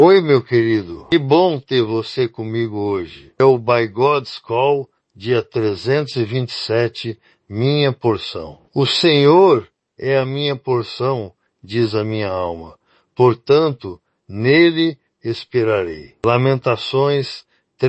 Oi, meu querido. Que bom ter você comigo hoje. É o By God's Call, dia 327, minha porção. O Senhor é a minha porção, diz a minha alma. Portanto, nele esperarei. Lamentações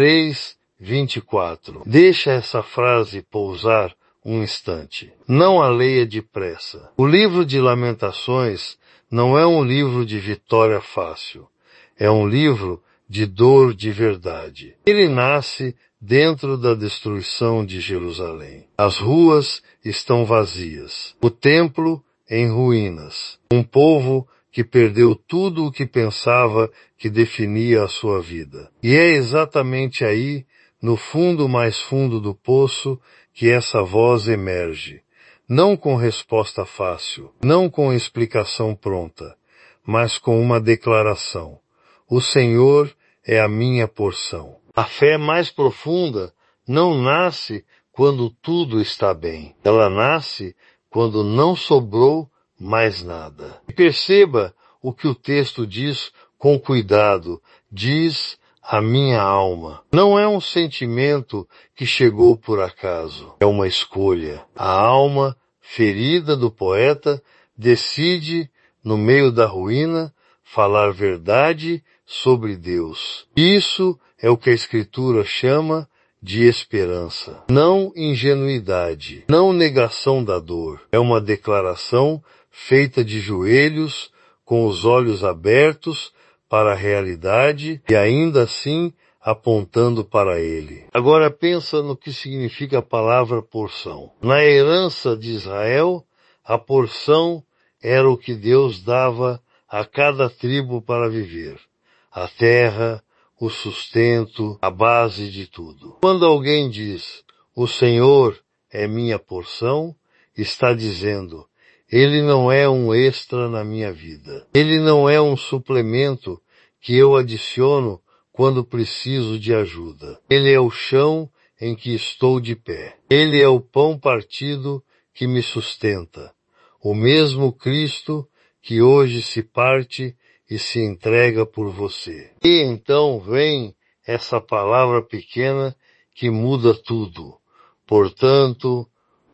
3:24. Deixa essa frase pousar um instante. Não a leia depressa. O livro de Lamentações não é um livro de vitória fácil. É um livro de dor de verdade. Ele nasce dentro da destruição de Jerusalém. As ruas estão vazias. O templo em ruínas. Um povo que perdeu tudo o que pensava que definia a sua vida. E é exatamente aí, no fundo mais fundo do poço, que essa voz emerge. Não com resposta fácil, não com explicação pronta, mas com uma declaração. O Senhor é a minha porção. A fé mais profunda não nasce quando tudo está bem. Ela nasce quando não sobrou mais nada. E perceba o que o texto diz com cuidado. Diz a minha alma. Não é um sentimento que chegou por acaso. É uma escolha. A alma ferida do poeta decide, no meio da ruína, falar verdade sobre Deus. Isso é o que a Escritura chama de esperança. Não ingenuidade, não negação da dor. É uma declaração feita de joelhos, com os olhos abertos para a realidade e ainda assim apontando para Ele. Agora pensa no que significa a palavra porção. Na herança de Israel, a porção era o que Deus dava a cada tribo para viver. A terra, o sustento, a base de tudo. Quando alguém diz, o Senhor é minha porção, está dizendo, Ele não é um extra na minha vida. Ele não é um suplemento que eu adiciono quando preciso de ajuda. Ele é o chão em que estou de pé. Ele é o pão partido que me sustenta. O mesmo Cristo que hoje se parte e se entrega por você. E então vem essa palavra pequena que muda tudo. Portanto,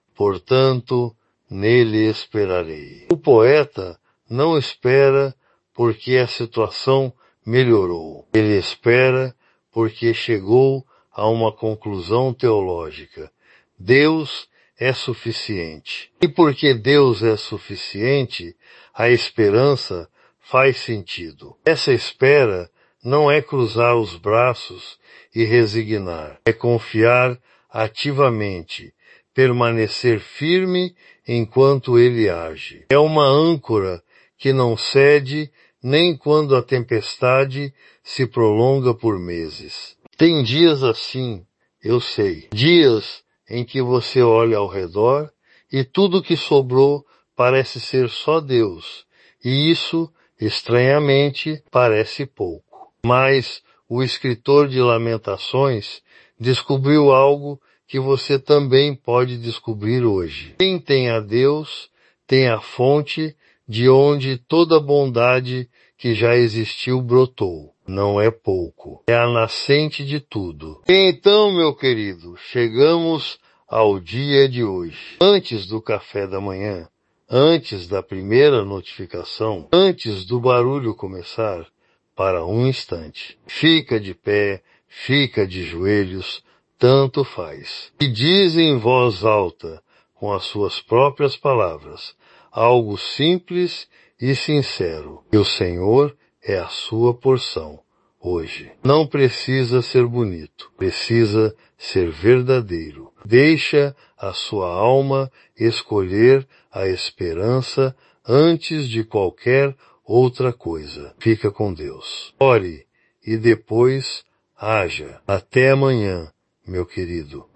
nele esperarei. O poeta não espera porque a situação melhorou. Ele espera porque chegou a uma conclusão teológica. Deus é suficiente. E porque Deus é suficiente, a esperança faz sentido. Essa espera não é cruzar os braços e resignar. É confiar ativamente, permanecer firme enquanto Ele age. É uma âncora que não cede nem quando a tempestade se prolonga por meses. Tem dias assim, eu sei. Dias em que você olha ao redor e tudo que sobrou parece ser só Deus. E isso, estranhamente, parece pouco. Mas o escritor de Lamentações descobriu algo que você também pode descobrir hoje. Quem tem a Deus, tem a fonte de onde toda bondade que já existiu brotou. Não é pouco. É a nascente de tudo. Então, meu querido, chegamos ao dia de hoje. Antes do café da manhã, antes da primeira notificação, antes do barulho começar, para um instante. Fica de pé, fica de joelhos, tanto faz. E diz em voz alta, com as suas próprias palavras, algo simples e sincero, que o Senhor é a sua porção hoje. Não precisa ser bonito, precisa ser verdadeiro. Deixa a sua alma escolher a esperança antes de qualquer outra coisa. Fica com Deus. Ore e depois haja. Até amanhã, meu querido.